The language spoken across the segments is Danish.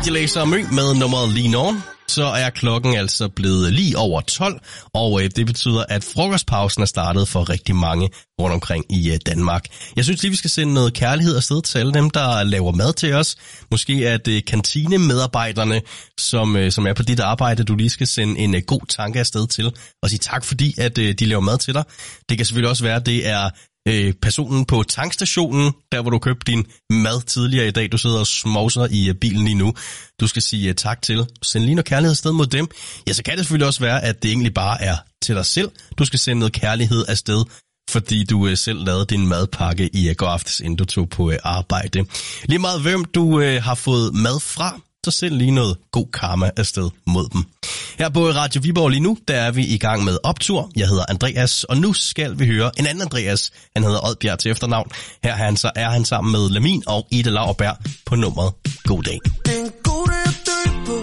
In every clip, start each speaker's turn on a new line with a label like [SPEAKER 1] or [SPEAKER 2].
[SPEAKER 1] DJ Lazer og Mø med nummeret Lean On. Så er klokken altså blevet lige over 12, og det betyder, at frokostpausen er startet for rigtig mange rundt omkring i Danmark. Jeg synes lige, vi skal sende noget kærlighed afsted til alle dem, der laver mad til os. Måske er det kantinemedarbejderne, som er på dit arbejde, du lige skal sende en god tanke afsted til, og sige tak, fordi at de laver mad til dig. Det kan selvfølgelig også være, at det er personen på tankstationen, der hvor du købte din mad tidligere i dag. Du sidder og smovser i bilen lige nu. Du skal sige tak til. Send lige noget kærlighed afsted mod dem. Ja, så kan det selvfølgelig også være, at det egentlig bare er til dig selv. Du skal sende noget kærlighed afsted, fordi du selv lavede din madpakke i går aftes, inden du tog på arbejde. Lige meget hvem du har fået mad fra, så send lige noget god karma afsted mod dem. Her på Radio Viborg lige nu, der er vi i gang med optur. Jeg hedder Andreas, og nu skal vi høre en anden Andreas. Han hedder Oddbjerg til efternavn. Her er han sammen med Lamin og Ida Lauerberg på nummeret God Dag.
[SPEAKER 2] Det er en god dag at dø på.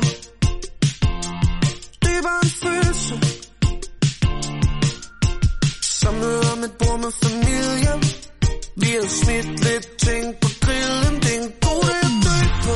[SPEAKER 2] Det var en følelse. Samlet om et bord med familien. Vi har smidt lidt ting på grillen. Det er en god dag at dø på.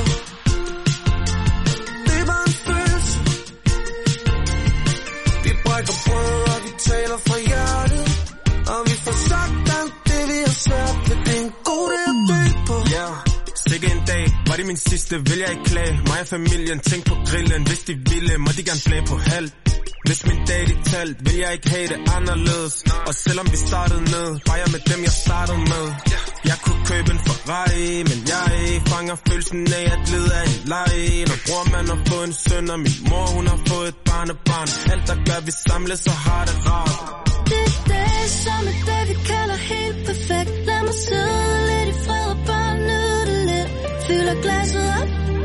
[SPEAKER 2] Taler fra hjertet, og vi får sagt alt det, vi har svært ved. Det er en god dag at dø på.
[SPEAKER 3] Ja, sikke en dag, var det min sidste, vil jeg ikke klage. Mig og familien, tænk på grillen. Hvis de ville, må de gerne flage på halv. Hvis min dag de talt, vil jeg ikke have det anderledes. Og selvom vi startede ned, var jeg med dem, jeg startede med. Jeg kunne købe en Ferrari, men jeg fanger følelsen af at lede af en leg. Når bror man har fået en søn, og min mor hun har fået et barnebarn. Alt der gør, vi samles og har det rart.
[SPEAKER 4] Det er dag som et dag, vi kalder helt perfekt. Lad mig sidde lidt i fred og bare nyde det lidt. Fylder glasset op.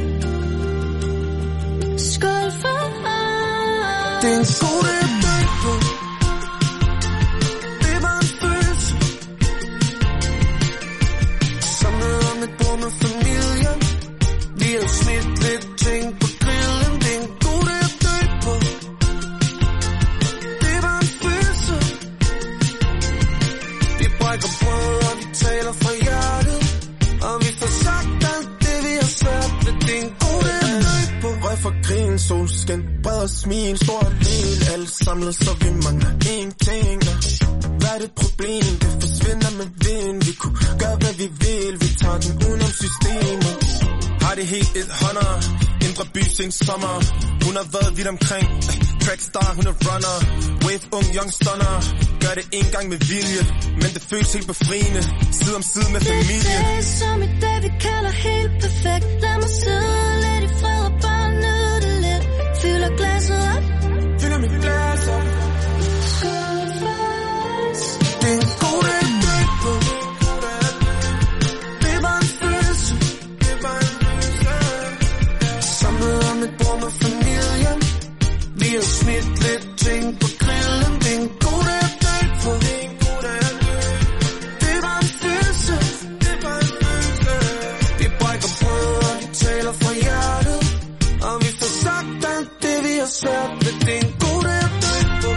[SPEAKER 4] Skål for os.
[SPEAKER 2] Det er en god dag at dø på. Det var en følelse. Samlet om et bord med familien. Vi har smidt lidt ting på grillen. Det er en god dag at dø på. Det var en følelse. Vi brækker brød, og vi taler fra hjertet. Og vi får sagt alt det, vi har svært ved. Det er en god dag at dø på.
[SPEAKER 3] Røg for grin, solskin, bred og smil, stor og lille. Alle samlet, så vi mangler én ting. Hvad er det problem? Det forsvinder med vind. Vi kunne gøre, hvad vi vil. Vi tager den udenom systemet. Har det helt 100. Indre by sin sommer. Hun har været vidt omkring. Trackstar, hun er runner. Wave, ung, young stunner. Gør det en gang med vilje. Men det føles helt befriende. Side om side med familie.
[SPEAKER 4] Det er som et dag, vi kalder helt perfekt. Lad mig sidde lidt i fred og bare nyde det lidt. Fylder glasset op.
[SPEAKER 3] Fylder mit glas op.
[SPEAKER 4] Skål for os.
[SPEAKER 2] Det er en god dag at dø på. Det var en følelse. Samlet om et bord med familien. Vi har smidt lidt ting på grillen. Det er en god dag at dø på. Det var en følelse. Vi brækker brød, og vi taler fra hjertet. Og vi får sagt alt det, vi har svært ved. Det er en god dag at dø på.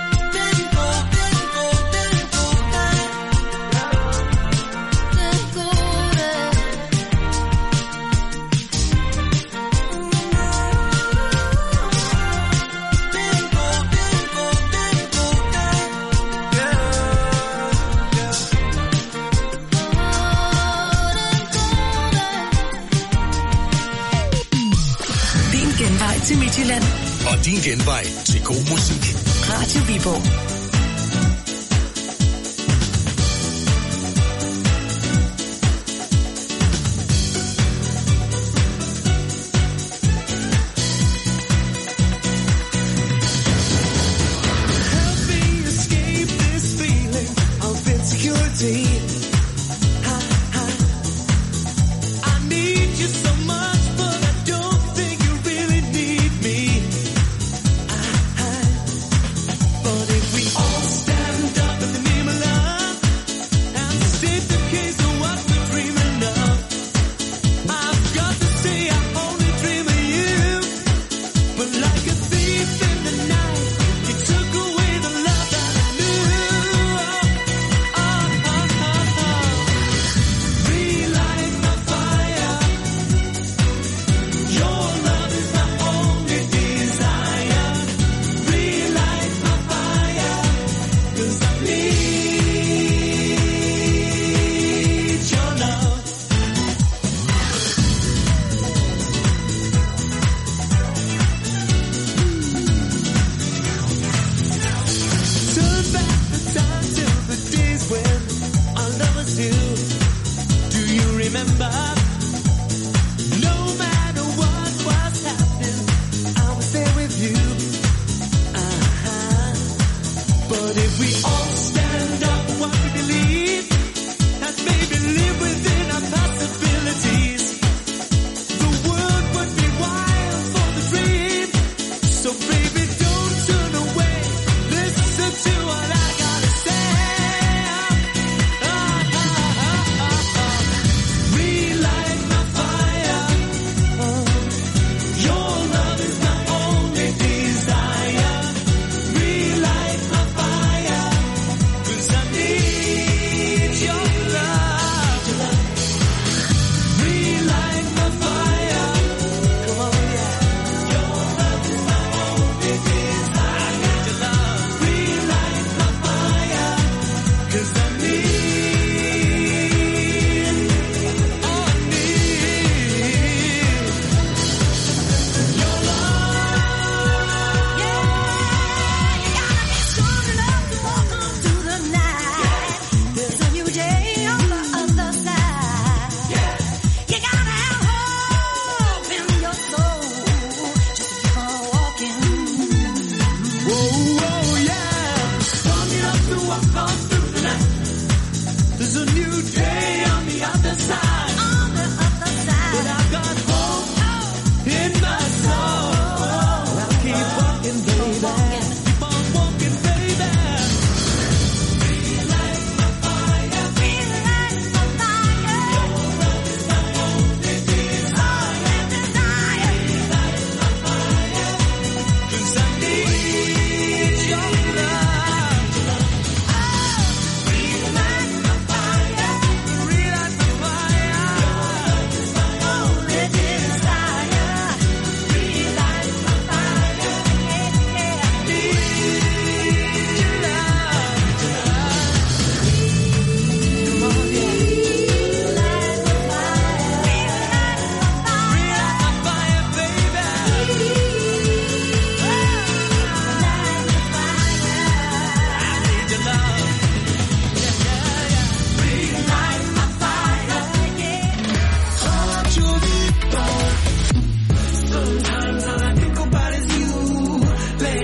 [SPEAKER 5] Til Midtjylland.
[SPEAKER 6] Og din genvej til god musik.
[SPEAKER 5] Radio Viborg.
[SPEAKER 2] Help me escape this feeling of insecurity. I need you so much, but I don't think you really need me. But if we all stand up in the name of love and state the case of what we're dreaming of, I've got to say I only dream of you. But like a thief in the night, you took away the love that I knew.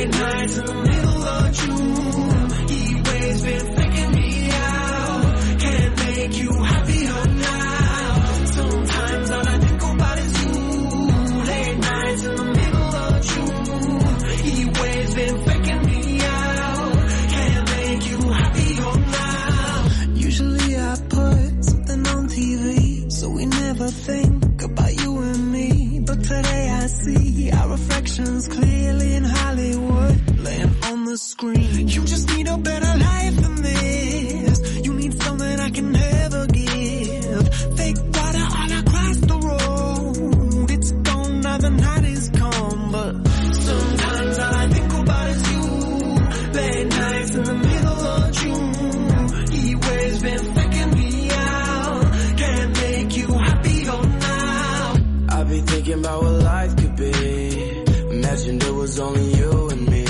[SPEAKER 2] Late nights in the middle of June. Heat waves been faking me out. Can't make you happier now. Sometimes all I think about is you. Late nights in the middle of June. Heat waves been faking me out. Can't make you happier now.
[SPEAKER 7] Usually I put something on TV, so we never think about you and me. But today I see our reflections clearly in Hollywood, laying on the screen. You just need a better life than this. You need something I can never give. Fake water all across the road. It's gone now, the night is come. But
[SPEAKER 2] sometimes all I think about is you. Late nights in the middle of June. Heat waves been faking me out. Can't make you happier now.
[SPEAKER 3] I be thinking about what life could be. Imagined it was only you and me.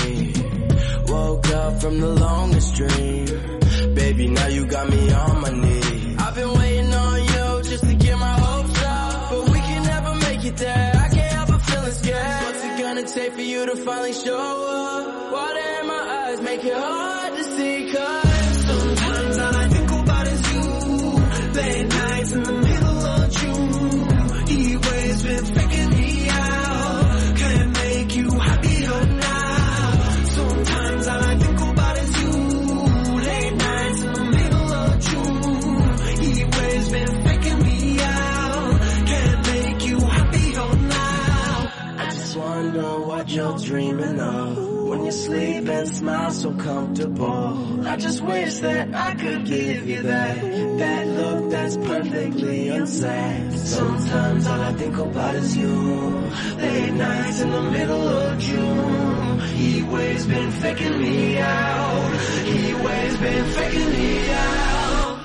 [SPEAKER 3] Woke up from the longest dream. Baby, now you got me on my knees. I've been waiting on you just to get my hopes up, but we can never make it there. I can't help but feeling scared. What's it gonna take for you to finally show up? Water in my eyes make it hard to see, cause
[SPEAKER 2] sometimes all I think about is you. Late nights in the middle of June. Heat waves been faking me out. Can't make you happier now. Sometimes all I think about is you. Late nights in the middle of June. Heat waves been faking me out. Can't make you happier now.
[SPEAKER 3] I just wonder what you're dreaming of when you sleep and smile so comfortable. I just wish that I could give you that look that's perfectly unsaid. Sometimes all I think about is you. Late nights in the middle of June. Heat waves been faking me out. Heat waves been faking me out.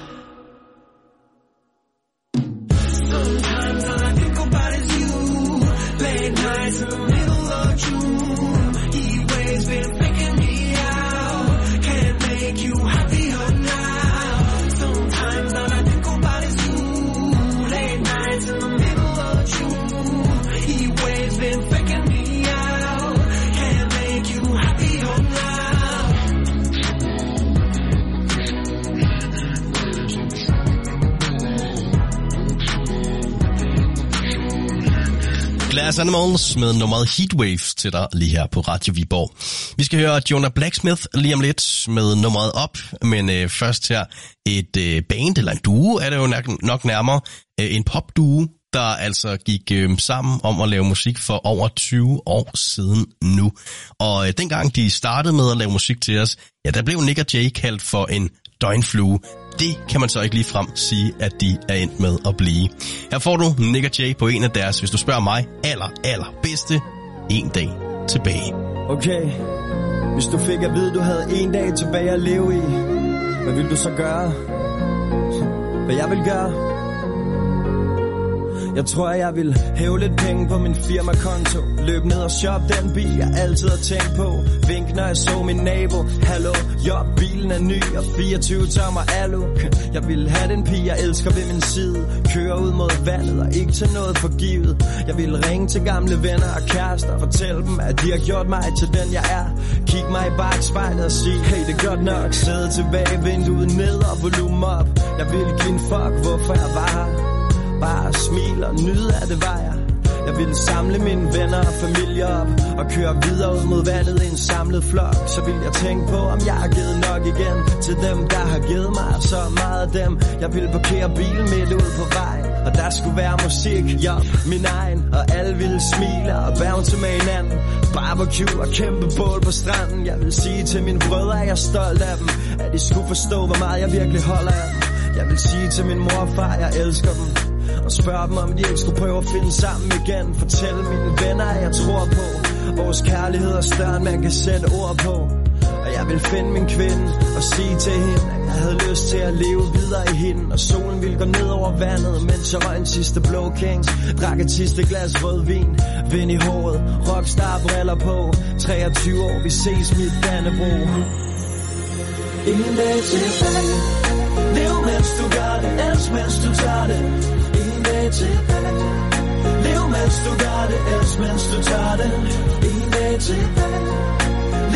[SPEAKER 3] Sometimes all I think about is you. Late nights in the middle of June. Heat waves been faking me out. Can't make you happier now. Sometimes all I think about is you. Late nights in the middle of June. Heat waves been faking me out. Can't make you happier now.
[SPEAKER 1] Glass Animals med nummeret Heatwaves til dig lige her på Radio Viborg. Vi skal høre Jonah Blacksmith lige om lidt med nummeret Op, men først her et band, eller en duo er det jo nok nærmere, en popduo, der altså gik sammen om at lave musik for over 20 år siden nu. Og dengang de startede med at lave musik til os, ja, der blev Nick og Jay kaldt for en døgnflue. Det kan man så ikke ligefrem sige, at de er endt med at blive. Her får du Nick og Jay på en af deres, hvis du spørger mig, allerbedste En dag tilbage.
[SPEAKER 8] Okay, hvis du fik at vide, du havde en dag tilbage at leve i, hvad vil du så gøre? Hvad jeg vil gøre? Jeg tror, jeg vil hæve lidt penge på min firmakonto. Løb ned og shop den bil, jeg altid har tænkt på. Vink, når jeg så min nabo. Hallo, jo, bilen er ny og 24 tommer alu. Jeg vil have den pige, jeg elsker ved min side. Køre ud mod vandet og ikke tage noget for givet. Jeg vil ringe til gamle venner og kærester og fortælle dem, at de har gjort mig til den, jeg er. Kig mig i bagspejlet og sige, hey, det er godt nok. Sæde tilbage, vinduet ned og volumen op. Jeg vil give en fuck, hvorfor jeg var her. Bare smil og nyde af det var jeg. Jeg ville samle mine venner og familie op og køre videre ud mod vandet i en samlet flok. Så ville jeg tænke på, om jeg har givet nok igen til dem, der har givet mig så meget af dem. Jeg ville parkere bilen midt ud på vejen, og der skulle være musik, ja, min egen. Og alle ville smile og bounce med hinanden. Barbecue og kæmpe bål på stranden. Jeg vil sige til mine brødre, at jeg er stolt af dem, at de skulle forstå, hvor meget jeg virkelig holder af dem. Jeg vil sige til min mor og far, jeg elsker dem, og spørge dem, om de ikke skulle prøve at finde sammen igen. Fortælle mine venner, at jeg tror på vores kærlighed er større, end man kan sætte ord på. Og jeg vil finde min kvinde og sige til hende, at jeg havde lyst til at leve videre i hende. Og solen ville gå ned over vandet, mens jeg røg en sidste blå kings. Drak et sidste glas rødvin, vind i håret, rockstar briller på. 23 år, vi ses mit Dannebro. En dag tilbage, lev mens du gør det, elsk mens du tager det. En dag tilbage, lev mens du gør det, elsk mens du tager det. En dag tilbage,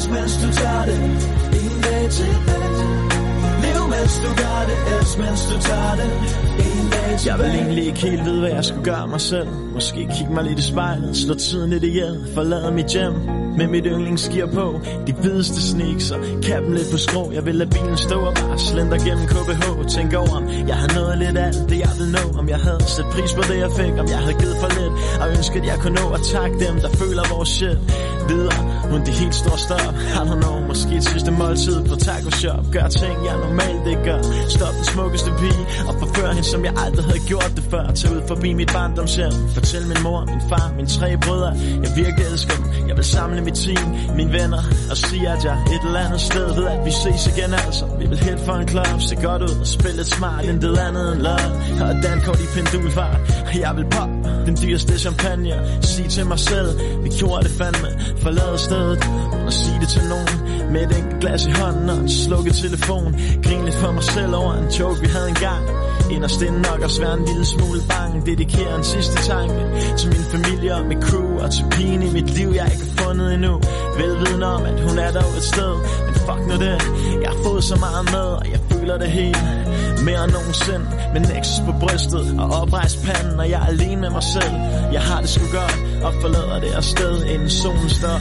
[SPEAKER 8] mens du tager det. En dag tilbage. Lev mens du gør det, elsk mens du tager det. En dag tilbage. Jeg vil egentlig ikke helt vide, hvad jeg skulle gøre mig selv. Måske kigge mig lidt i spejlet, slå tiden lidt ihjel, forlade mit hjem med mit yndlingsgear på. De hvideste sneaks og kappen lidt på skrå. Jeg vil lade bilen stå og bare slender gennem KBH. Tænk over, om jeg havde nået lidt af det jeg ville nå. Om jeg havde sat pris på det jeg fik, om jeg havde givet for lidt. Og ønsket jeg kunne nå at takke dem, der føler vores shit videre. Uden de helt store stop, I don't know. Måske et sidste måltid på taco shop. Gør ting jeg normalt ikke gør. Stop den smukkeste pige og forfør hende som jeg aldrig havde gjort det før. Tag ud forbi mit barndomshjem. Fortæl min mor, min far, mine 3 brødre jeg virkelig elsker dem. Jeg vil samle mit team, mine venner og sige at jeg et eller andet sted ved at vi ses igen altså. Vi vil helt for en club, se godt ud og spille lidt smart. Intet andet end love og dankort i pendulfart. Jeg vil pop den dyreste champagne. Sige til mig selv, vi gjorde det fandme. Forlade stedet og sige det til nogen med et enkelt glas i hånden og en slukket telefon. Grine lidt for mig selv over en joke vi havde engang. Inderst inde nok og svær en lille smule bange. Dedikerer en sidste tanke til min familie og mit crew og til pigen i mit liv jeg ikke har fundet endnu. Velvidende om at hun er dog et sted. Men fuck nu det, jeg har fået så meget med og jeg føler det hele mere end nogensinde. Med Nexus på brystet og oprejst panden og jeg er alene med mig selv. Jeg har det sgu godt og forlader det afsted inden solen står.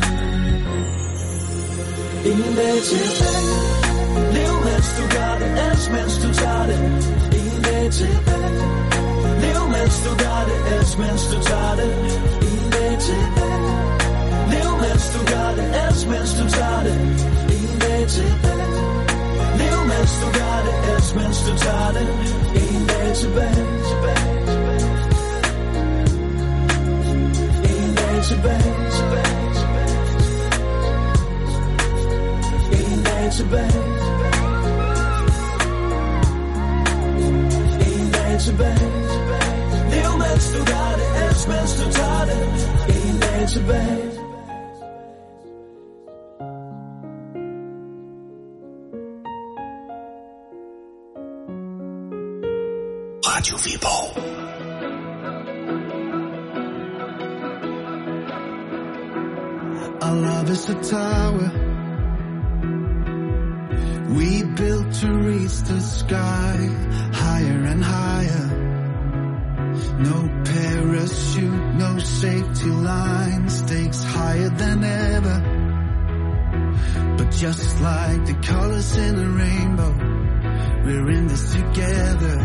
[SPEAKER 8] Ingen dag tilbage. Lev mens du gør det, elsk mens du tager det. Ingen dag tilbage. Lev mens du gør det, elsk mens du tager det. Ingen dag tilbage. Lev mens du gør det, elsk mens du tager det. Ingen dag tilbage. Lev mens du gør det, elsk mens du tager det. Ingen dag tilbage. Ingen dag tilbage. Ingen dag tilbage. Ingen dag tilbage. Lev mens du gør det, elsk mens du tager det. Ingen dag tilbage.
[SPEAKER 6] Radio Viborg.
[SPEAKER 9] Our love is a tower we built to reach the sky, higher and higher. No parachute, no safety line, stakes higher than ever. But just like the colors in a rainbow, we're in this together.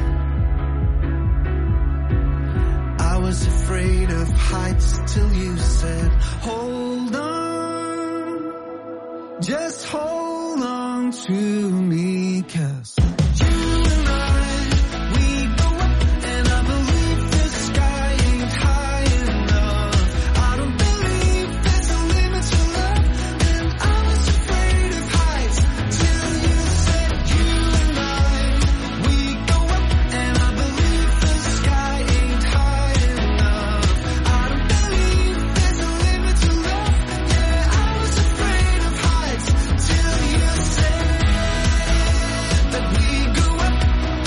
[SPEAKER 9] I was afraid of heights till you said, hold on, just hold on to me, 'cause you and we go up and I believe the sky ain't high enough. I don't believe there's a limit to love, and I was afraid of heights till you said you and we go up and I believe the sky ain't high enough. I don't believe there's a limit to love. Yeah, I was afraid of heights till you said that we go up.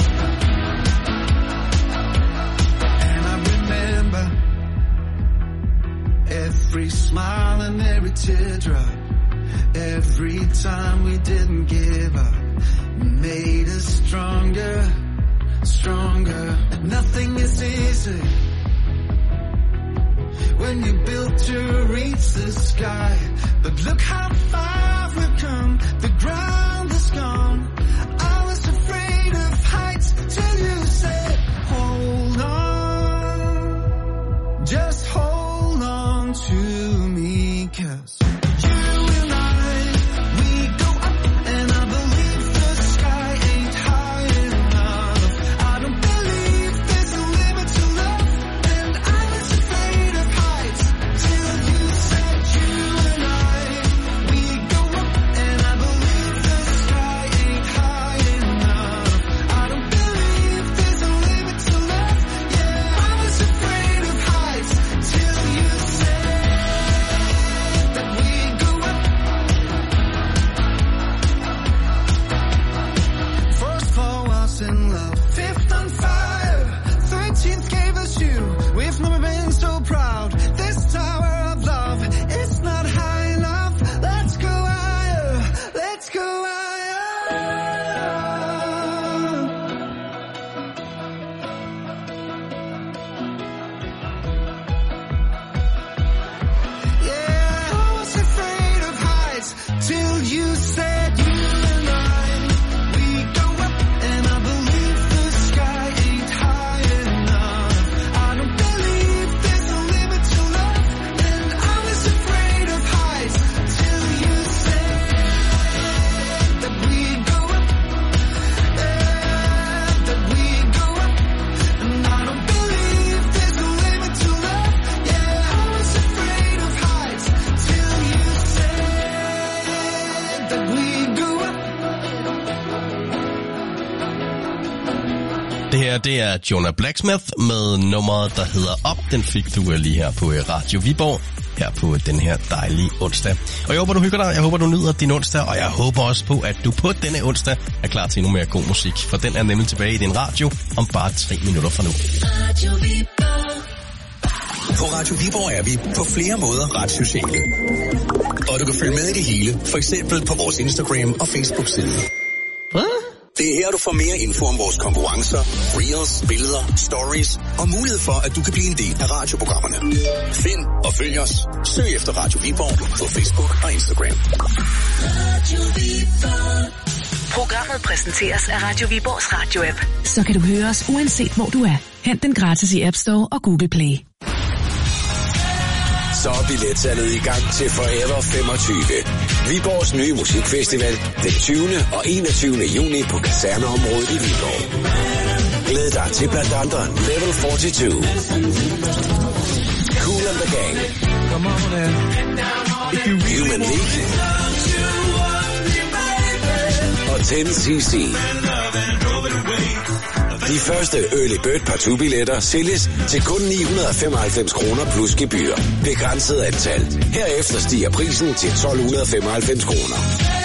[SPEAKER 9] And I remember every smile and every teardrop, every time we didn't give up, made us stronger, stronger. And nothing is easy when you build to reach the sky. But look how far we've come, the ground is gone. I was afraid of heights till you said, hold on, just hold on to me, 'cause you and we go up and I believe the sky ain't high enough. I don't believe there's a limit to love, and I was afraid of heights till you said you
[SPEAKER 1] her, det er Jonah Blacksmith med nummeret, der hedder Up. Den fik du lige her på Radio Viborg, her på den her dejlige onsdag. Og jeg håber, du hygger dig, jeg håber, du nyder din onsdag, og jeg håber også på, at du på denne onsdag er klar til endnu mere god musik, for den er nemlig tilbage i din radio om bare 3 minutter fra nu.
[SPEAKER 4] Radio Viborg.
[SPEAKER 6] På Radio Viborg er vi på flere måder ret sociale. Og du kan følge med i det hele, for eksempel på vores Instagram og Facebook-side.
[SPEAKER 1] Hvad?
[SPEAKER 6] Det er her, du får mere info om vores konkurrencer, reels, billeder, stories og mulighed for, at du kan blive en del af radioprogrammerne. Find og følg os. Søg efter Radio Viborg på Facebook og Instagram.
[SPEAKER 4] Radio Viborg.
[SPEAKER 5] Programmet præsenteres af Radio Viborgs radio-app. Så kan du høre os uanset hvor du er. Hent den gratis i App Store og Google Play.
[SPEAKER 6] Så er billetsalget i gang til Forever 25. Viborgs nye musikfestival den 20. og 21. juni på Kaserneområdet i Viborg. Glæd dig til blandt andre Level 42, Kool and the Gang, Human League og 10cc. De første Early Bird Partout-billetter sælges til kun 995 kroner plus gebyr. Begrænset antal. Herefter stiger prisen til 1295 kroner.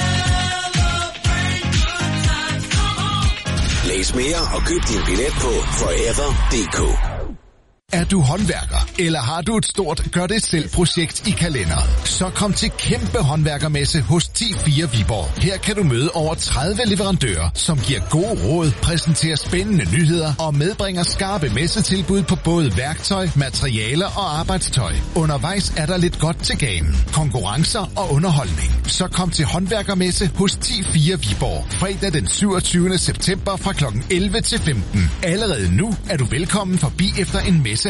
[SPEAKER 6] Læs mere og køb din billet på forever.dk.
[SPEAKER 10] Er du håndværker, eller har du et stort gør-det-selv-projekt i kalenderen? Så kom til kæmpe håndværkermesse hos 10-4 Viborg. Her kan du møde over 30 leverandører, som giver gode råd, præsenterer spændende nyheder og medbringer skarpe messetilbud på både værktøj, materialer og arbejdstøj. Undervejs er der lidt godt til gamen, konkurrencer og underholdning. Så kom til håndværkermesse hos 10-4 Viborg. Fredag den 27. september fra kl. 11 til 15. Allerede nu er du velkommen forbi efter en messeavis.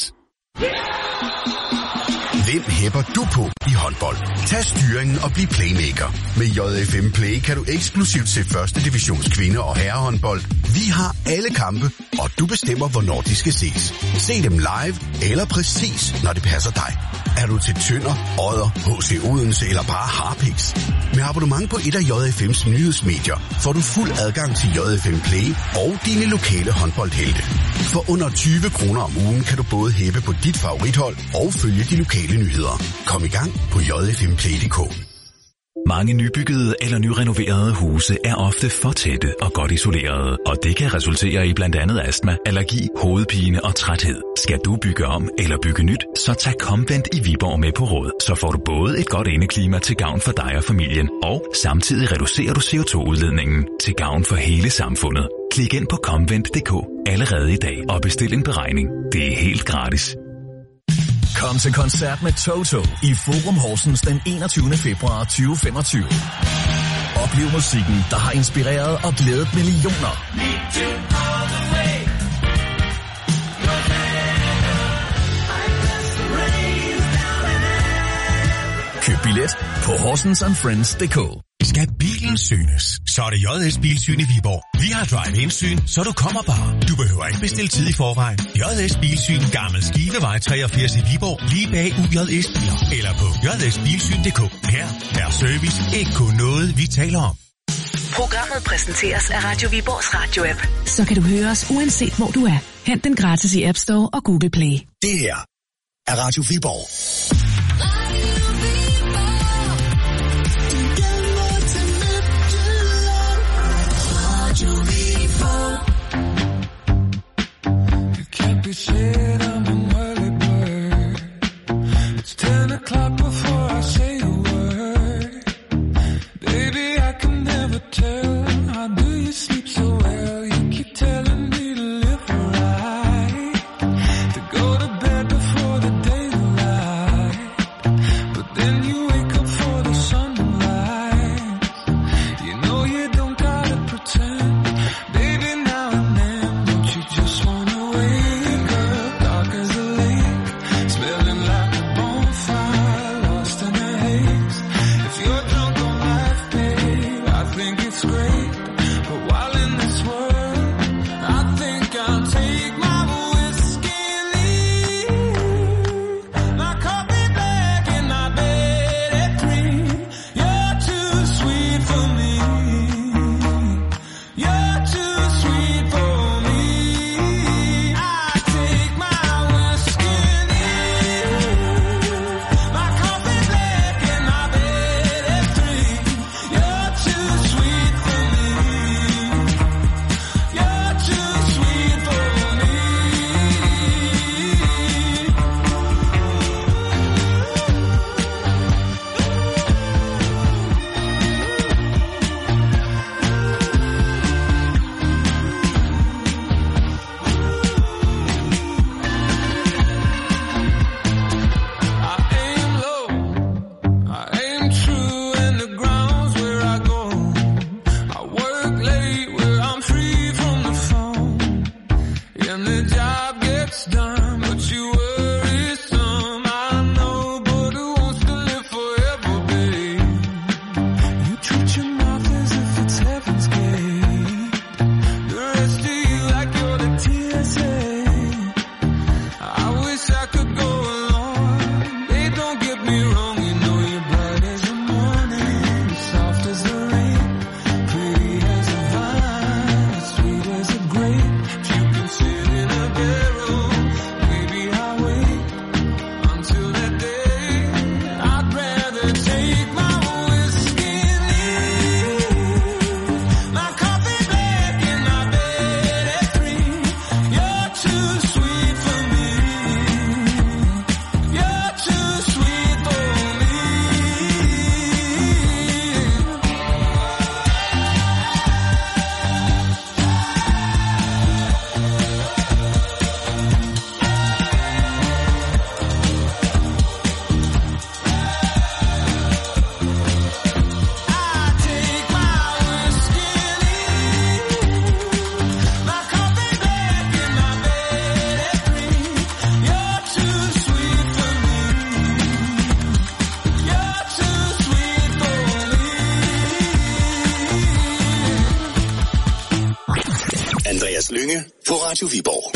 [SPEAKER 11] Hvem hæpper du på i håndbold? Tag styringen og bliv playmaker. Med JFM Play kan du eksklusivt se første divisions kvinde- og herrehåndbold. Vi har alle kampe, og du bestemmer, hvornår de skal ses. Se dem live eller præcis, når det passer dig. Er du til Tønder, Odder, HC Odense eller bare Harpiks? Med abonnement på et af JFM's nyhedsmedier får du fuld adgang til JFM Play og dine lokale håndboldhelte. For under 20 kroner om ugen kan du både hæppe på dit favorithold og følge de lokale nyheder. Kom i gang på jfmplay.dk.
[SPEAKER 12] Mange nybyggede eller nyrenoverede huse er ofte for tætte og godt isolerede, og det kan resultere i blandt andet astma, allergi, hovedpine og træthed. Skal du bygge om eller bygge nyt, så tag Comvent i Viborg med på råd. Så får du både et godt indeklima til gavn for dig og familien, og samtidig reducerer du CO2-udledningen til gavn for hele samfundet. Klik ind på Comvent.dk allerede i dag og bestil en beregning. Det er helt gratis.
[SPEAKER 13] Kom til koncert med Toto i Forum Horsens den 21. februar 2025. Oplev musikken, der har inspireret og glædet millioner. Køb billet på horsensandfriends.dk.
[SPEAKER 14] Skal bilen synes, så er det JS Bilsyn i Viborg. Vi har drive-in-syn, så du kommer bare. Du behøver ikke bestille tid i forvejen. JS Bilsyn, Gammel Skivevej 83 i Viborg, lige bag UJS Biler. Eller på jsbilsyn.dk. Her er service ikke kun noget, vi taler om.
[SPEAKER 5] Programmet præsenteres af Radio Viborgs radio-app. Så kan du høre os uanset hvor du er. Hent den gratis i App Store og Google Play.
[SPEAKER 6] Det her er Radio Viborg.
[SPEAKER 7] It can't be said I'm an early bird. It's 10 o'clock before I say a word. Baby, I can never tell. How do you sleep so well? You keep telling me to live right, to go to bed before the daylight.
[SPEAKER 6] Gynge på Radio Viborg.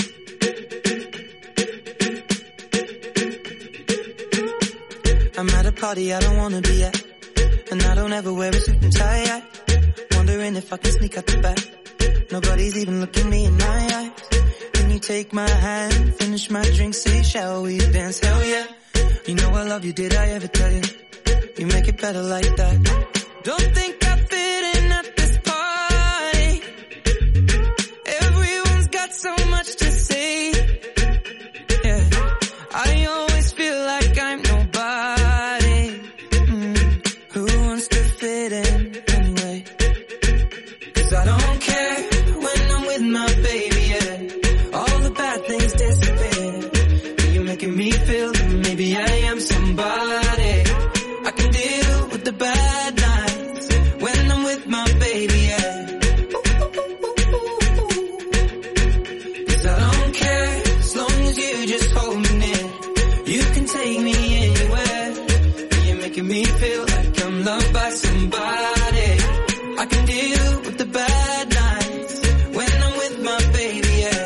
[SPEAKER 7] I'm at a party I don't wanna be at, and I don't ever wear a suit and tie. Wondering if I can sneak out the back. Nobody's even looking me in my eyes. Can you take my hand, finish my drink, say shall we dance? Hell yeah. You know I love you, did I ever tell you? You make it better like that. Don't think I fit in at this party. Everyone's got so much to say. Yeah, I always feel like I'm nobody. Who wants to fit in anyway? 'Cause I don't care when I'm with my baby, yeah. All the bad things disappear. You're making me feel that maybe I am somebody. I can deal with the bad nights when I'm with my baby, yeah. 'Cause I don't care as long as you just hold me near. You can take me anywhere. You're making me feel like I'm loved by somebody. I can deal with the bad nights when I'm with my baby, yeah.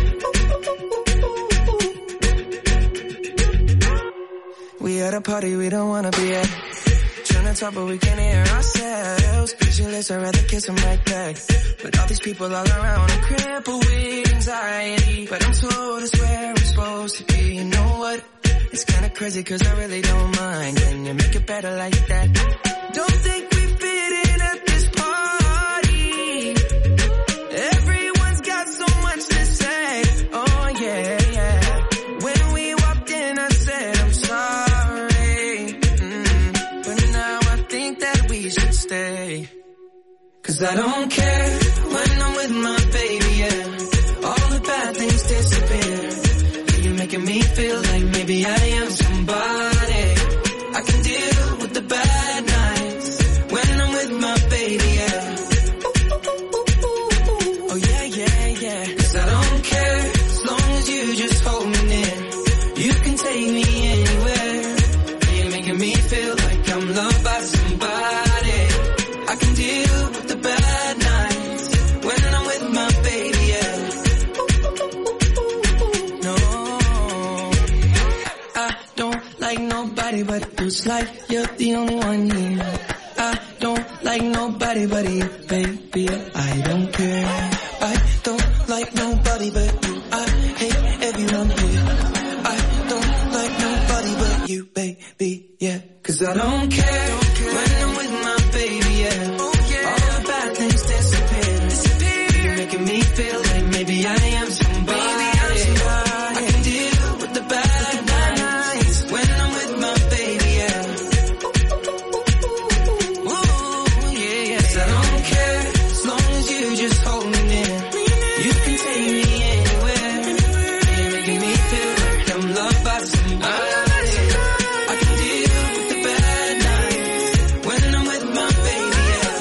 [SPEAKER 7] We at a party we don't wanna be at. Trying to talk but we can't hear ourselves. Pictureless, I'd rather kiss them right back. But all these people all around, I'm crippled with anxiety. But I'm told it's where I'm supposed to be. You know what? It's kinda crazy 'cause I really don't mind. Can you make it better like that? Don't think we fit in at this party. Everyone's got so much to say. Oh yeah, yeah. When we walked in I said I'm sorry. But now I think that we should stay. 'Cause I don't care when I'm with my baby, yeah. All the bad things disappear. You're making me feel like maybe I am somebody. I can deal with the bad nights when I'm with my baby, yeah. Oh yeah, yeah, yeah. 'Cause I don't care as long as you just hold me near. You can take me anywhere. You're making me feel like I'm loved by somebody. I can deal with the bad nights when I'm with my baby, yeah. No, I don't like nobody but you. It's like you're the only one here. I don't like nobody but you, baby. I don't care. I don't like nobody but you. I hate everyone here. I don't like nobody but you, baby, yeah. 'Cause I don't care when I'm with my baby, yeah. All the bad things disappear. You're making me feel like maybe I am somebody. I can deal with the bad nights when I'm with my baby, yeah. Ooh, yeah, yeah. 'Cause I don't care as long as you just hold me near. You can take me anywhere. You're making me feel like I'm loved by somebody. I can deal with the bad nights when I'm with my baby,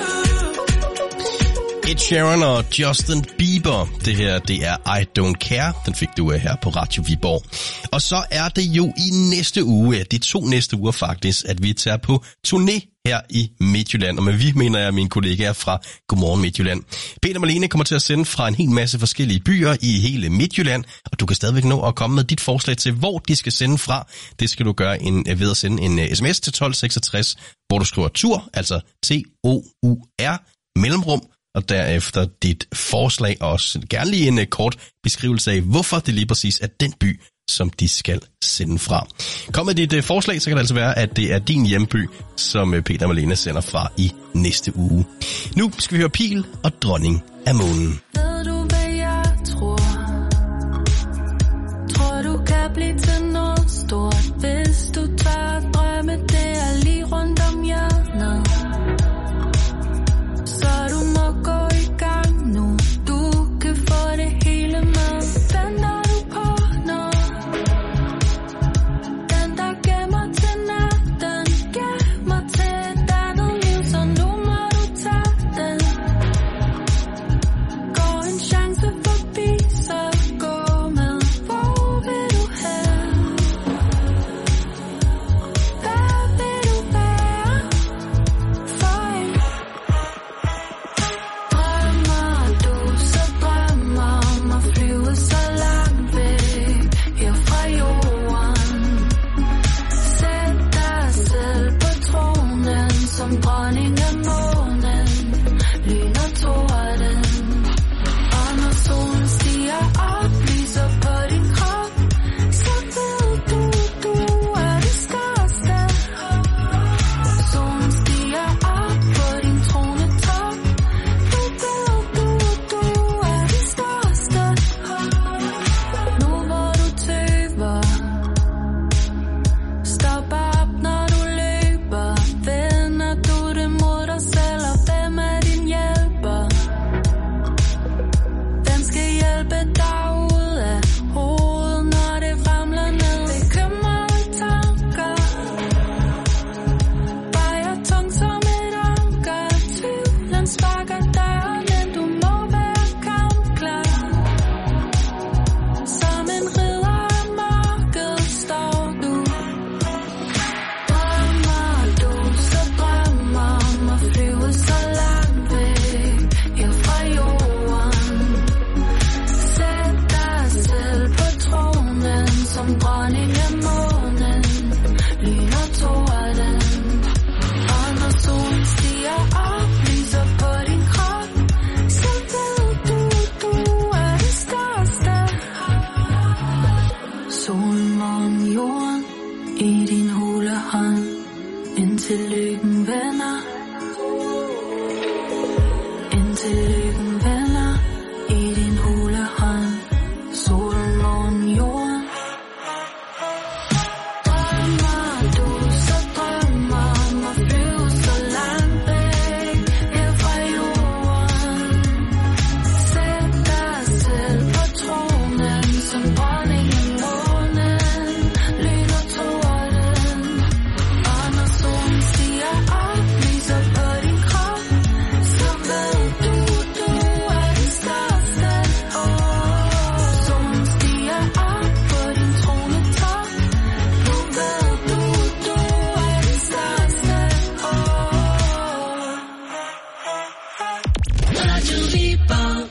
[SPEAKER 7] yeah.
[SPEAKER 1] Ed Sheeran og Justin Bieber. Det her, det er I Don't Care. Den fik du her på Radio Viborg. Og så er det jo i næste uge, de 2 næste uger faktisk, at vi tager på turné her i Midtjylland. Og med vi mener jeg mine kollegaer fra Godmorgen Midtjylland. Peter Malene kommer til at sende fra en hel masse forskellige byer i hele Midtjylland. Og du kan stadigvæk nå at komme med dit forslag til, hvor de skal sende fra. Det skal du gøre ved at sende en sms til 1266, hvor du skriver tur, altså TOUR, mellemrum, og derefter dit forslag, og også gerne lige en kort beskrivelse af, hvorfor det lige præcis er den by, som de skal sende fra. Kom med dit forslag, så kan det altså være, at det er din hjemby, som Peter Malene sender fra i næste uge. Nu skal vi høre Pil og Dronning af Månen.
[SPEAKER 4] Ved du, hvad jeg tror? Tror du kan blive til noget stort, hvis du tør drømme, det er lige rundt om hjørnet. Så du må gå i gang nu, du kan få det hele med. Venter du på noget? Den der gemmer til natten, gemmer til et andet liv, så nu må du tage den. Gå som dronning af månen, lyn og torden. Og når solen stiger op, lyser på din krop, så ved du, du er det største. Solen stiger op på din tronetop, nu ved du, du er det største. Nu hvor du tøver, stop op når du løber. Vender du det mod dig selv, og hvem er din hjælper? Hvem skal hjælpe dig ud af hovedet, når det ramler ned? Bekymrede tanker vejer tungt som et anker. Tvivlen sparker døren, men du må være kampklar. Som en ridder af mørket står du. Drømmer du, så drømmer om at flyve så langt væk her fra jorden. Sæt dig selv på tronen som dronning af månen, lyn og torden. Og når solen stiger op, lyser på din krop, så ved du, du er det største. Solen, månen, jorden i din hule hånd, indtil lykken vender. Indtil lykken vender i din hule hånd. Solen, månen, jorden. Drømmer du, så drømmer om at flyve så langt væk her fra jorden. Sæt dig selv på tronen som dronning af månen, lyn og torden. Og når solen stiger op, lyser på din krop, så ved du, du er det største. Solen stiger op på din tronetop, nu ved du, du er det største. Radio Viborg.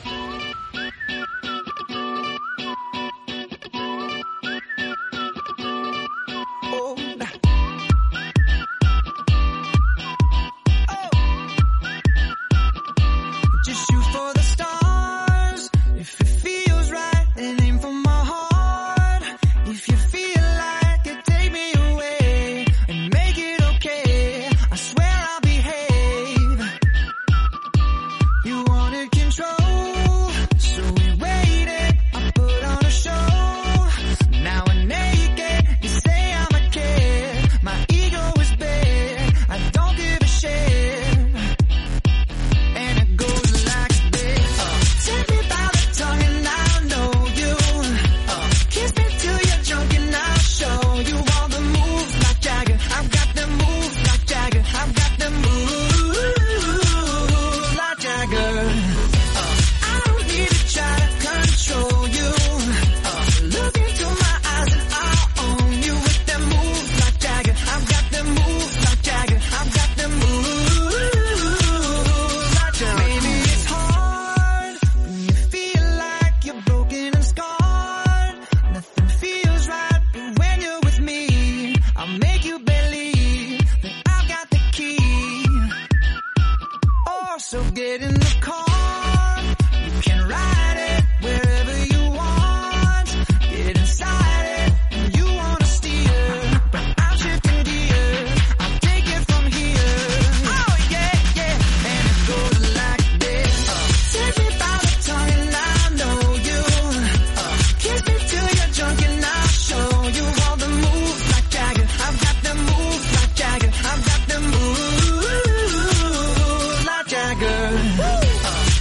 [SPEAKER 9] Just shoot for the stars if it feels right, and aim for my heart. If you feel like it, take me away and make it okay. I swear I'll behave. You wanted control, so we waited. I put on a show. Now I'm naked. You say I'm a kid. My ego is big. I don't give a shit. And it goes like this. Take me by the tongue and I'll know you. Kiss me till you're drunk and I'll show you all the moves like Jagger. I've got the moves like Jagger. I've got the moves like Jagger. I don't need to try to control you. Look into my eyes and I'll own you with the moves like Jagger. I've got the moves like Jagger. I've got the moves like Jagger. Maybe it's hard when you feel like you're broken and scarred. Nothing feels right, but when you're with me, I'll make you believe that I've got the key. Oh, so get in the car. You can ride it wherever you want. Get inside it and you wanna steer, but I'm shifting gears. I'll take it from here. Oh yeah, yeah, and it goes like this. Take me by the tongue and I'll know you. Kiss me till you're drunk and I'll show you all the moves like Jagger. I've got the moves like Jagger. I've got the moves like Jagger.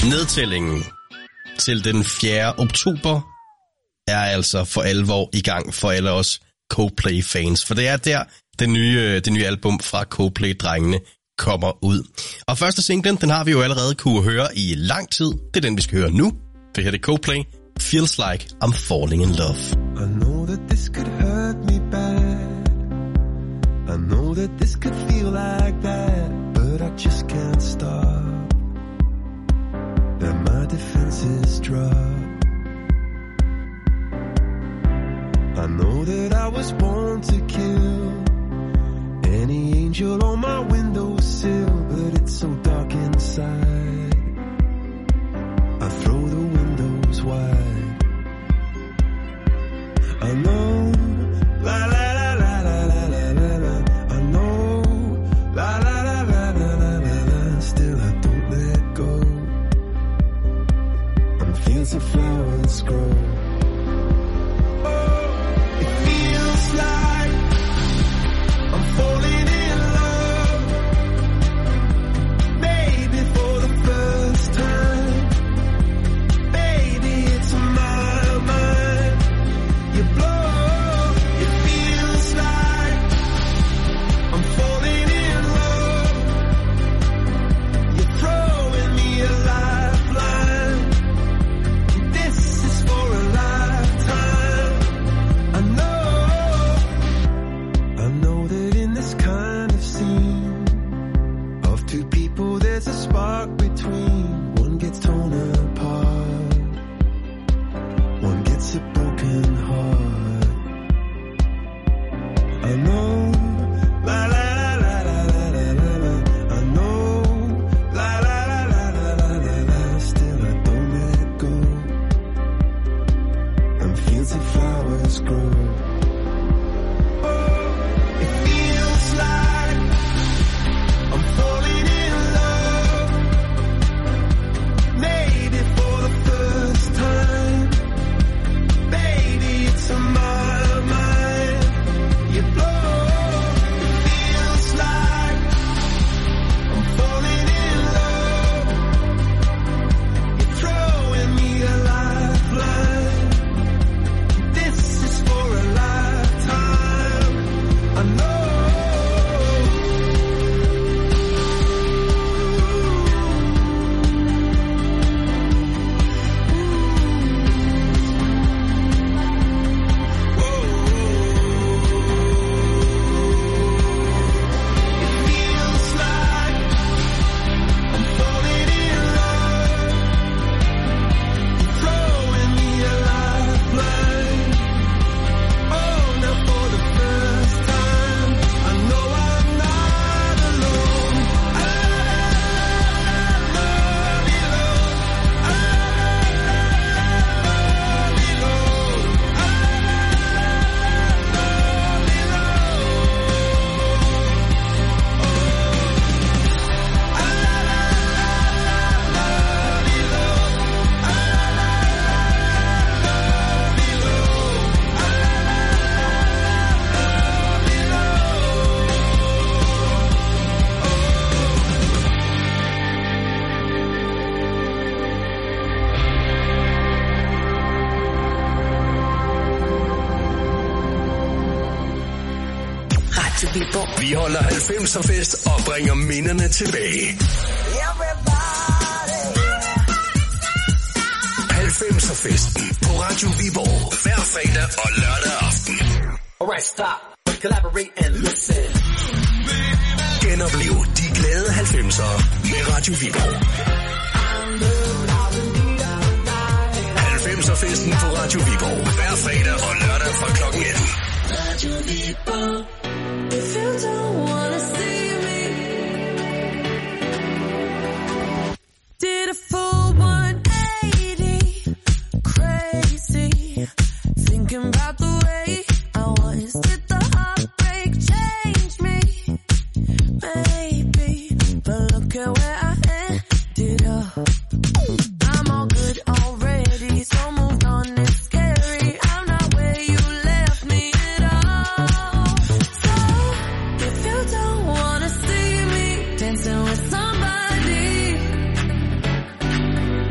[SPEAKER 1] Nedtællingen til den 4. oktober er altså for alvor i gang for alle os Coldplay-fans. For det er der, det nye album fra Coldplay-drengene kommer ud. Og første singlen, den har vi jo allerede kunne høre i lang tid. Det er den, vi skal høre nu. For her er det Coldplay. Feels like I'm falling in love.
[SPEAKER 9] I know that this could hurt me bad. I know that this could feel like that, but I just can't stop. Then my defenses drop. I know that I was born to kill any angel on my windowsill, but it's so dark inside. I throw the windows wide. I know, la la la la la la la la la. I know, la la la la la la la la. Still I don't let go. I'm fields of flowers grow. Oh, it feels like I'm falling in love. Maybe for the first time. Baby, it's my mind. You blow, it feels like I'm falling in love. You're throwing me a lifeline. This is for a lifetime. I know that in this kind of scene of two people there's a spark between. One gets torn apart, one gets a broken heart. I know, la la la la la la la la. I know, la la la la la la la la. Still I don't let go. And fields of flowers grow. Oh, it feels like I'm falling in love. Maybe for the first time. Baby, it's on my mind. You blow. It feels like I'm falling in love. You're throwing me a lifeline. This is for a lifetime. I know.
[SPEAKER 6] Vi holder 90'er-fest og bringer minderne tilbage. 90'er-festen på Radio Viborg hver fredag og lørdag aften.
[SPEAKER 15] Alright, stop. Collaborate and listen.
[SPEAKER 6] Genoplev de glade 90'ere med Radio Viborg. 90'er-festen på Radio Viborg hver fredag og lørdag fra klokken 18.
[SPEAKER 4] Radio Viborg. If you don't wanna see me, did a full 180, crazy, thinking about the way I was. Did the heartbreak change me? Maybe, but look at where I ended up. I'm all good already, so moved on, it's scary. I'm not where you left me at all. So, if you don't wanna see me dancing with somebody,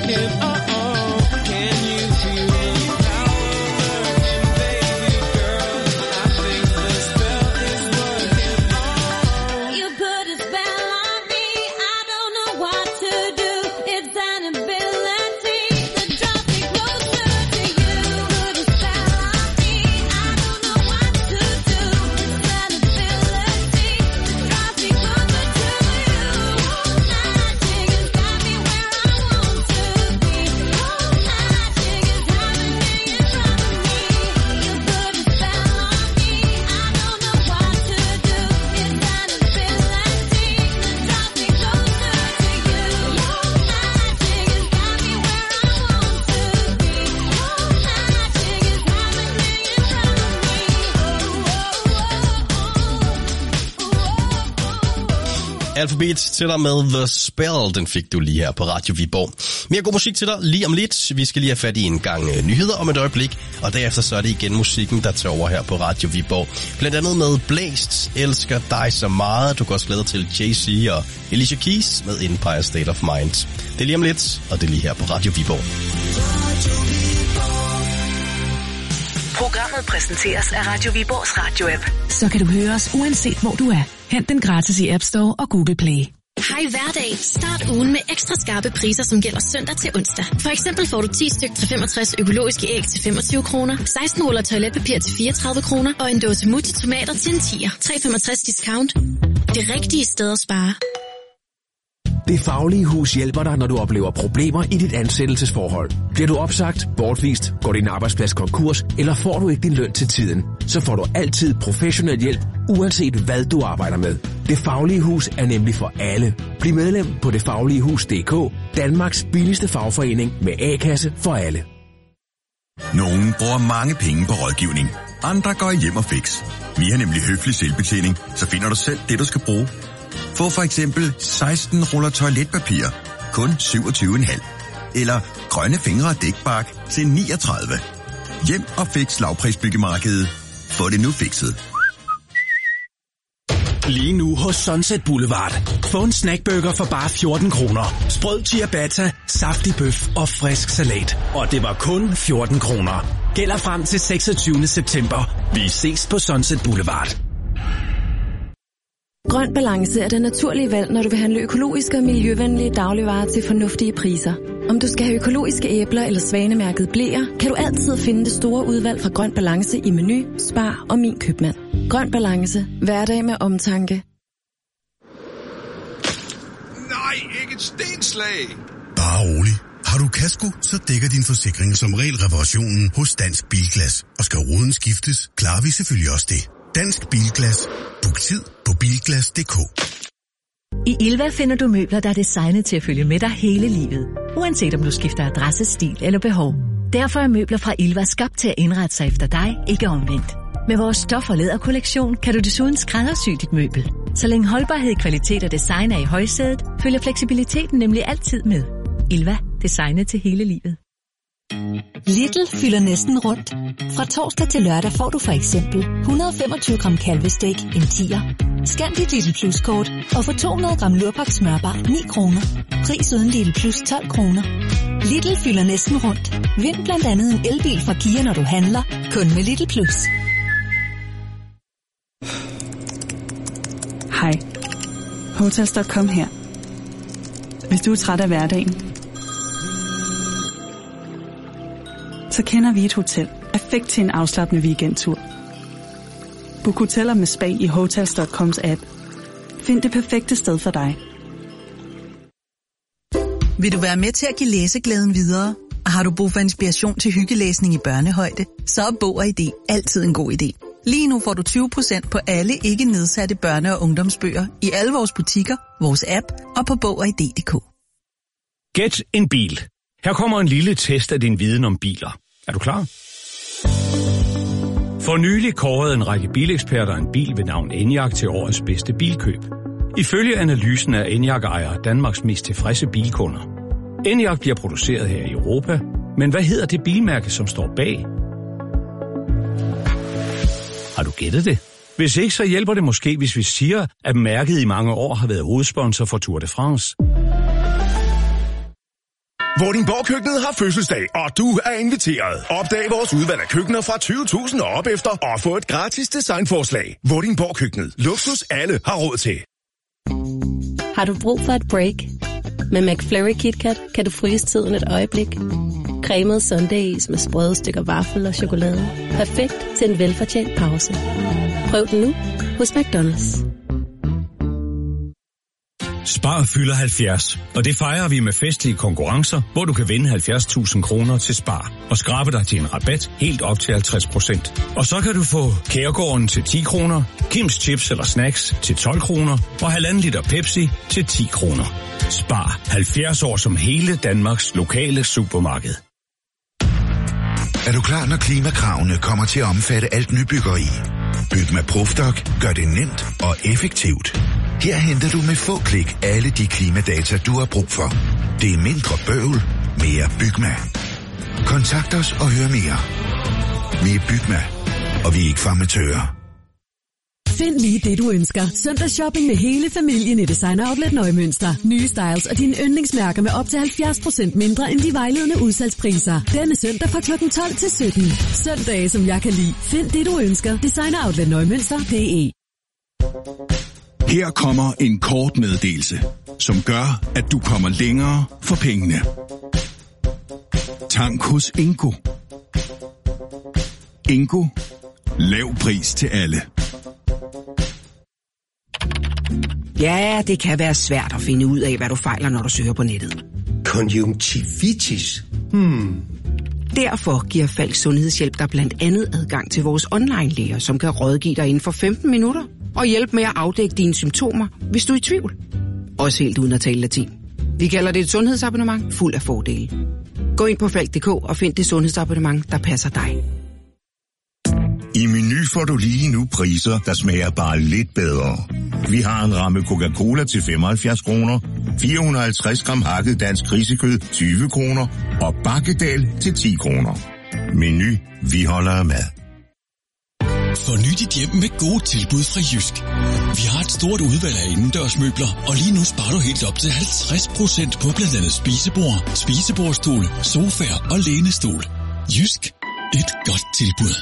[SPEAKER 2] working. Can you feel the power working, baby girl? I think the spell is working.
[SPEAKER 4] You put a spell on me, I don't know what to do. It's an ability that draws me closer to you. Put a spell on me, I don't know what to do. It's an ability that draws me closer to you. Magic has got me where I want to be. Magic is happening in front of me. You put a spell on me, I don't know what to do. It's an ability that draws me closer to you. Magic has got me where I want to be. Magic is happening in front of me.
[SPEAKER 1] Alphabet til dig med The Spell, den fik du lige her på Radio Viborg. Mere god musik til dig lige om lidt. Vi skal lige have fat i en gang nyheder om et øjeblik, og derefter så er det igen musikken, der tager over her på Radio Viborg. Blandt andet med Blæst, Elsker dig så meget. Du kan også glæde til Jay-Z og Alicia Keys med Empire State of Mind. Det er lige om lidt, og det er lige her på Radio Viborg.
[SPEAKER 5] Programmet præsenteres af Radio Viborgs radio-app. Så kan du høre os uanset hvor du er. Hent den gratis i App Store og Google Play.
[SPEAKER 16] Hej hverdag. Start ugen med ekstra skarpe priser, som gælder søndag til onsdag. For eksempel får du 10 styk til 65 økologiske æg til 25 kroner, 16 ruller toiletpapir til 34 kroner og en dåse Mutti tomater til en 10'er. 3,65 discount. Det rigtige sted at spare.
[SPEAKER 17] Det Faglige Hus hjælper dig, når du oplever problemer i dit ansættelsesforhold. Bliver du opsagt, bortvist, går din arbejdsplads konkurs, eller får du ikke din løn til tiden, så får du altid professionel hjælp, uanset hvad du arbejder med. Det Faglige Hus er nemlig for alle. Bliv medlem på detfagligehus.dk, Danmarks billigste fagforening med A-kasse for alle.
[SPEAKER 18] Nogen bruger mange penge på rådgivning. Andre går hjem og fix. Vi har nemlig høflig selvbetjening, så finder du selv det, du skal bruge. Få for eksempel 16 ruller toiletpapir, kun 27,5. Eller grønne fingre og dækbark til 39. Hjem og fix lavprisbyggemarkedet. Få det nu fikset.
[SPEAKER 19] Lige nu hos Sunset Boulevard. Få en snackburger for bare 14 kroner. Sprød ciabatta, saftig bøf og frisk salat. Og det var kun 14 kroner. Gælder frem til 26. september. Vi ses på Sunset Boulevard.
[SPEAKER 20] Grøn Balance er det naturlige valg, når du vil handle økologiske og miljøvenlige dagligvarer til fornuftige priser. Om du skal have økologiske æbler eller svanemærket bleer, kan du altid finde det store udvalg fra Grøn Balance i Meny, Spar og Min Købmand. Grøn Balance. Hverdag med omtanke.
[SPEAKER 11] Nej, ikke et stenslag! Bare rolig. Har du kasko, så dækker din forsikring som regel reparationen hos Dansk Bilglas. Og skal ruden skiftes, klarer vi selvfølgelig også det. Dansk Bilglas. Book tid på bilglas.dk.
[SPEAKER 21] I Ilva finder du møbler, der er designet til at følge med dig hele livet. Uanset om du skifter adresse, stil eller behov. Derfor er møbler fra Ilva skabt til at indrette sig efter dig, ikke omvendt. Med vores stof- og læderkollektion kan du desuden skræddersy dit møbel. Så længe holdbarhed, kvalitet og design er i højsædet, følger fleksibiliteten nemlig altid med. Ilva. Designet til hele livet.
[SPEAKER 22] Lidl fylder næsten rundt. Fra torsdag til lørdag får du for eksempel 125 gram kalvestek, en 10'er. Scan dit Lidl Plus-kort og få 200 gram lurpak smørbar 9 kroner. Pris uden Lidl Plus 12 kroner. Lidl fylder næsten rundt. Vind blandt andet en elbil fra Kia, når du handler. Kun med Lidl Plus.
[SPEAKER 23] Hej. Hotels.com her. Hvis du er træt af hverdagen, så kender vi et hotel. Perfekt til en afslappende weekendtur. Book hoteller med spa i Hotels.coms app. Find det perfekte sted for dig.
[SPEAKER 24] Vil du være med til at give læseglæden videre? Og har du brug for inspiration til hyggelæsning i børnehøjde? Så er Bog og ID altid en god idé. Lige nu får du 20% på alle ikke nedsatte børne- og ungdomsbøger i alle vores butikker, vores app og på bogogid.dk.
[SPEAKER 25] Gæt en bil. Her kommer en lille test af din viden om biler. Er du klar? For nylig kårede en række bileksperter en bil ved navn Enyaq til årets bedste bilkøb. Ifølge analysen er Enyaq-ejere Danmarks mest tilfredse bilkunder. Enyaq bliver produceret her i Europa, men hvad hedder det bilmærke, som står bag? Har du gættet det? Hvis ikke, så hjælper det måske, hvis vi siger, at mærket i mange år har været hovedsponsor for Tour de France.
[SPEAKER 3] Vordingborg-køkkenet har fødselsdag, og du er inviteret. Opdag vores udvalg af køkkener fra 20.000 og op efter, og få et gratis designforslag. Vordingborg-køkkenet. Luksus alle har råd til.
[SPEAKER 8] Har du brug for et break? Med McFlurry KitKat kan du fryse tiden et øjeblik. Cremet sundaes med sprøde stykker vaffel og chokolade. Perfekt til en velfortjent pause. Prøv den nu hos McDonald's.
[SPEAKER 25] Spar fylder 70, og det fejrer vi med festlige konkurrencer, hvor du kan vinde 70.000 kroner til Spar og skrabe dig til en rabat helt op til 50%. Og så kan du få Kærgården til 10 kroner, Kims Chips eller Snacks til 12 kroner og 1,5 liter Pepsi til 10 kroner. Spar 70 år som hele Danmarks lokale supermarked.
[SPEAKER 11] Er du klar, når klimakravene kommer til at omfatte alt nybyggeri? Byg med Profdoc gør det nemt og effektivt. Her henter du med få klik alle de klimadata, du har brug for. Det er mindre bøvl, mere Bygma. Kontakt os og hør mere. Vi er Bygma, og vi er ikke farmatører.
[SPEAKER 10] Find lige det, du ønsker. Søndagsshopping med hele familien i Designer Outlet Nøje-Mønster. Nye styles og dine yndlingsmærker med op til 70% mindre end de vejledende udsalgspriser. Denne søndag fra kl. 12 til 17. Søndage, som jeg kan lide. Find det, du ønsker. Designer Outlet Nøje-Mønster.de.
[SPEAKER 12] Her kommer en kort meddelelse, som gør, at du kommer længere for pengene. Tank hos Ingo. Ingo. Lav pris til alle.
[SPEAKER 13] Ja, det kan være svært at finde ud af, hvad du fejler, når du søger på nettet.
[SPEAKER 26] Konjunktivitis?
[SPEAKER 13] Derfor giver Falk Sundhedshjælp dig blandt andet adgang til vores online-læger, som kan rådgive dig inden for 15 minutter og hjælpe med at afdække dine symptomer, hvis du er i tvivl. Også helt uden at tale latin. Vi kalder det et sundhedsabonnement fuld af fordele. Gå ind på falk.dk og find det sundhedsabonnement, der passer dig.
[SPEAKER 18] I Meny får du lige nu priser, der smager bare lidt bedre. Vi har en ramme Coca-Cola til 75 kroner, 450 gram hakket dansk grisekød 20 kroner og bakkedal til 10 kroner. Meny, vi holder af mad.
[SPEAKER 27] Forny dit hjem med gode tilbud fra Jysk. Vi har et stort udvalg af indendørsmøbler, og lige nu sparer du helt op til 50% på blandt andet spisebord, spisebordstol, sofaer og lænestol. Jysk. Et godt tilbud.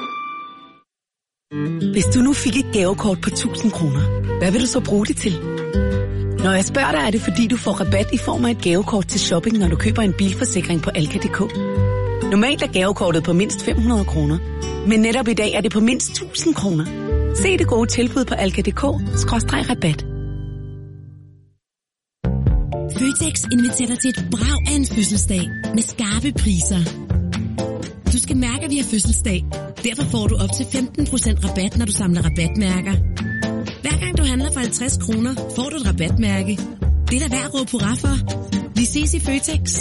[SPEAKER 10] Hvis du nu fik et gavekort på 1000 kroner, hvad vil du så bruge det til? Når jeg spørger dig, er det fordi, du får rabat i form af et gavekort til shopping, når du køber en bilforsikring på Alka.dk. Normalt er gavekortet på mindst 500 kroner, men netop i dag er det på mindst 1000 kroner. Se det gode tilbud på Alka.dk/rabat.
[SPEAKER 28] Føtex inviterer dig til et brag af en fødselsdag med skarpe priser. Du skal mærke, at vi har fødselsdag. Derfor får du op til 15% rabat, når du samler rabatmærker. Hver gang du handler for 50 kroner, får du et rabatmærke. Det er da værd at råbe hurra for. Vi ses i Føtex.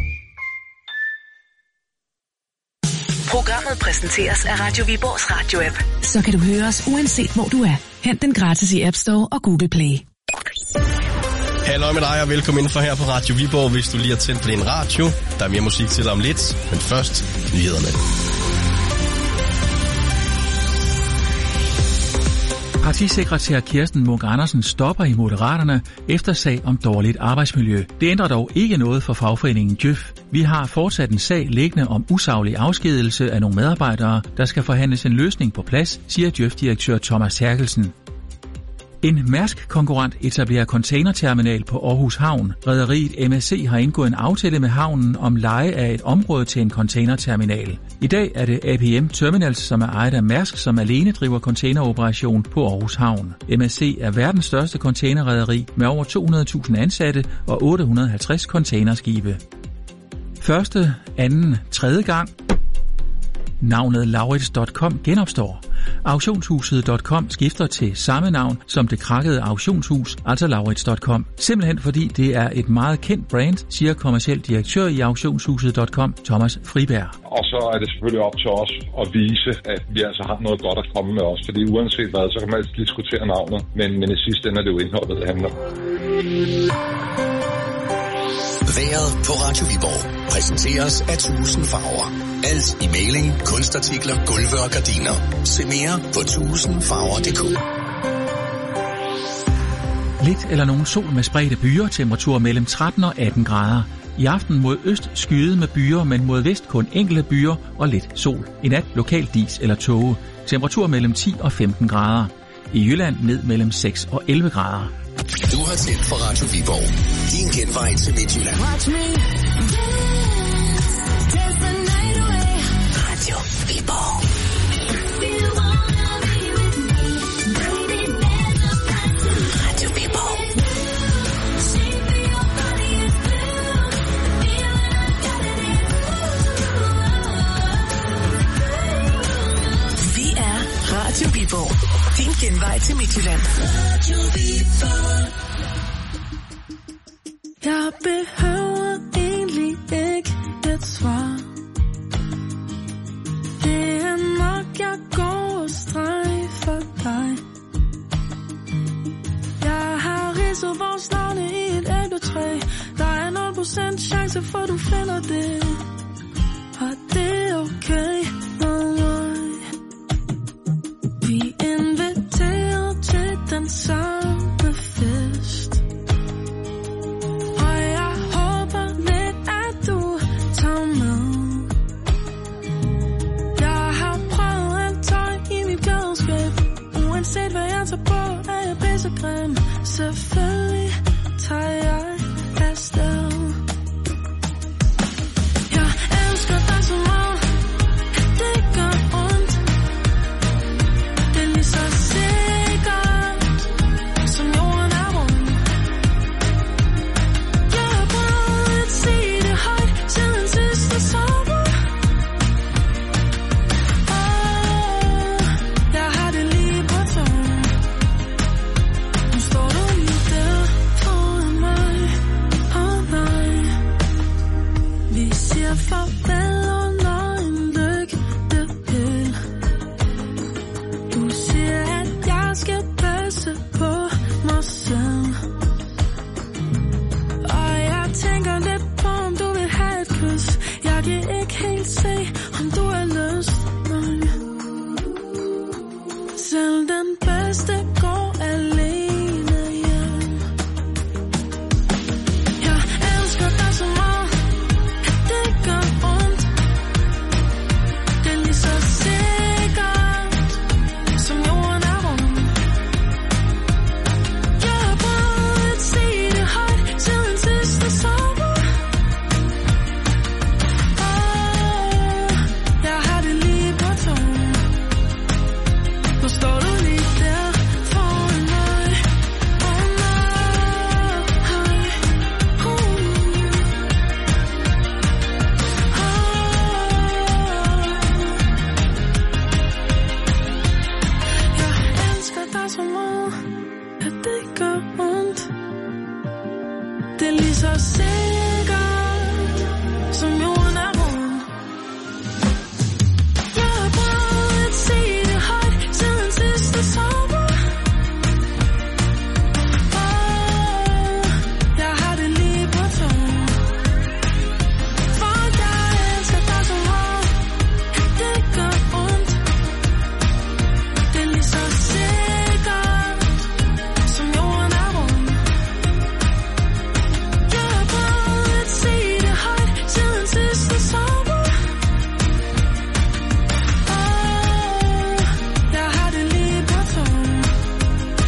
[SPEAKER 5] Programmet præsenteres af Radio Viborgs Radio-app. Så kan du høre os uanset hvor du er. Hent den gratis i App Store og Google Play.
[SPEAKER 1] Hallo med dig og velkommen indenfor her på Radio Viborg, hvis du lige har tændt på din radio. Der er mere musik til om lidt, men først nyhederne.
[SPEAKER 29] Partisekretær Kirsten Munk Andersen stopper i Moderaterne efter sag om dårligt arbejdsmiljø. Det ændrer dog ikke noget for fagforeningen Djøf. Vi har fortsat en sag liggende om usaglig afskedelse af nogle medarbejdere, der skal forhandles en løsning på plads, siger Djøf-direktør Thomas Terkelsen. En Mærsk-konkurrent etablerer containerterminal på Aarhus Havn. Rederiet MSC har indgået en aftale med havnen om leje af et område til en containerterminal. I dag er det APM Terminals, som er ejet af Mærsk, som alene driver containeroperation på Aarhus Havn. MSC er verdens største containerrederi med over 200.000 ansatte og 850 containerskibe. Første, anden, tredje gang. Navnet Lauritz.com genopstår. Auktionshuset.com skifter til samme navn som det krakkede auktionshus, altså Lauritz.com. Simpelthen fordi det er et meget kendt brand, siger kommerciel direktør i auktionshuset.com, Thomas Friberg.
[SPEAKER 30] Og så er det selvfølgelig op til os at vise, at vi altså har noget godt at komme med os. Fordi uanset hvad, så kan man altid diskutere navnet. Men i sidste ende er det jo indholdet, det handler.
[SPEAKER 6] Vejret på Radio Viborg præsenteres af 1000 farver. Alt i maling, kunstartikler, gulve og gardiner. Se mere på 1000farver.dk.
[SPEAKER 29] Lidt eller nogen sol med spredte byer, temperatur mellem 13 og 18 grader. I aften mod øst skyde med byer, men mod vest kun enkelte byer og lidt sol. I nat lokal dis eller tåge. Temperatur mellem 10 og 15 grader. I Jylland ned mellem 6 og 11 grader.
[SPEAKER 6] Du har tændt for Radio Viborg. Din genvej til Midtjylland. Radio Viborg. Radio Viborg.
[SPEAKER 5] Vi er Radio Viborg. Din genvej til Midtjylland. Radio Viborg.
[SPEAKER 2] Jeg behøver egentlig ikke et svar. Det er nok, jeg går og strejfer dig. Jeg har ridset vores navne i et æbletræ. Der er 0% chance for, du finder det. Og det er okay med mig. Vi er inviteret til den samme fest. Og jeg håber lidt, at du tager med. Jeg har prøvet alt tøj i mit gadeskab. Uanset hvad jeg tager på, er jeg pissegrim. Selvfølgelig tager jeg afsted. Jeg elsker dig så meget, at det gør ondt. Det er lige så sikkert, som jorden er rund. Jeg har prøvet at sige det højt siden sidste sommer. Jeg har det lige på tungen. Nu står du lige der foran mig. Nej, vi siger farvel under en lygtepæl. Du siger, at jeg skal passe på mig selv. Og jeg tænker lidt på, om du vil have et kys. Jeg kan ikke helt se, om du